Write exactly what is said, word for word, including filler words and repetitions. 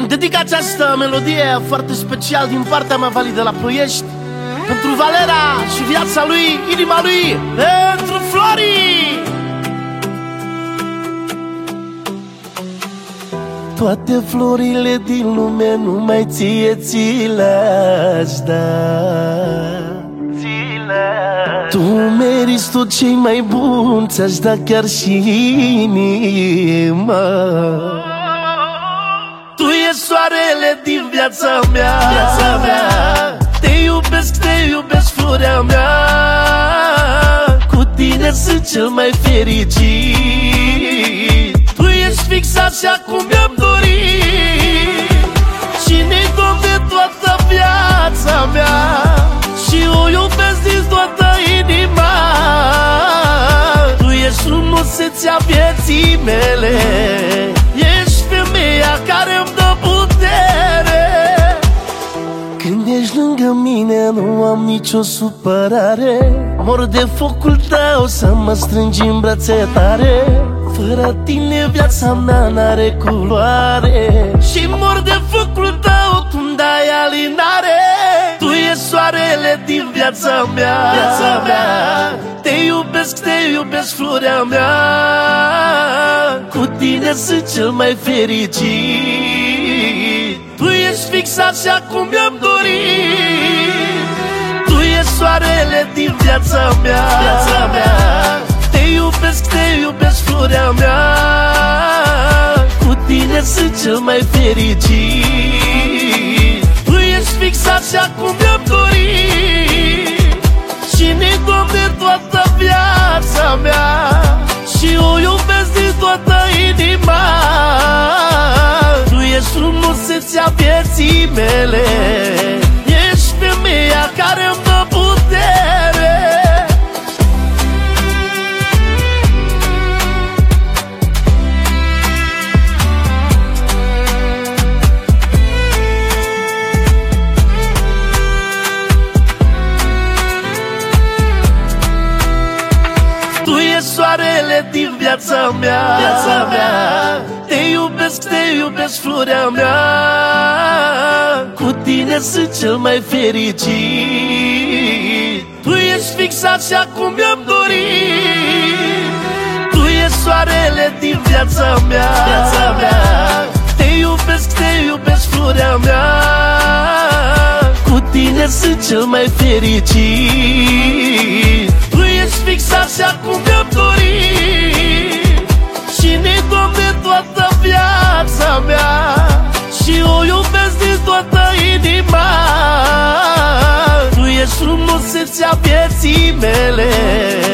dedic această melodie foarte special din partea mea, Vali de la Ploiești, pentru Valera și viața lui, inima lui, pentru Flori. Toate florile din lume numai ție ți le-aș da. Tu meriți tot ce-i mai bun, ți-aș da chiar și inima. Tu ești soarele din viața mea, viața mea. Te iubesc, te iubesc, floarea mea. Cu tine sunt cel mai fericit. Tu ești fix așa cum mi-am dorit. Cine-i domn de toată viața mea și o iubesc din toată inima. Tu ești frumusețea vieții mele. Ești femeia care-mi dă putere. Când ești lângă mine nu am nicio supărare. Mor de focul tău să mă strângi în brațe tare. Fără tine viața mea n-are culoare. Și mor de focul tău, tu-mi dai alinare. Tu ești soarele din viața mea, viața mea. Te iubesc, te iubesc, floarea mea. Cu tine sunt cel mai fericit. Tu ești fix așa cum mi-am dorit. Tu ești soarele din viața mea, viața mea. Te iubesc, te iubesc, floarea mea. Cu tine sunt cel mai fericit. Tu ești fix așa cum mi-am dorit. Cine-i domn de toată viața mea și o iubesc din toată inima. Tu ești frumusețea vieții mele. Ești femeia care-mi dă putere. Soarele din viața mea, viața mea. Te iubesc, te iubesc, floarea mea. Cu tine sunt cel mai fericit. Tu ești fix așa cum mi-am dorit. Tu ești soarele din viața mea, viața mea. Te iubesc, te iubesc, floarea mea. Cu tine sunt cel mai fericit. Tu ești fix așa cum mi-am dorit. Cine-i domn de toată viața mea și o iubesc din toată inima. Tu ești frumusețea vieții mele.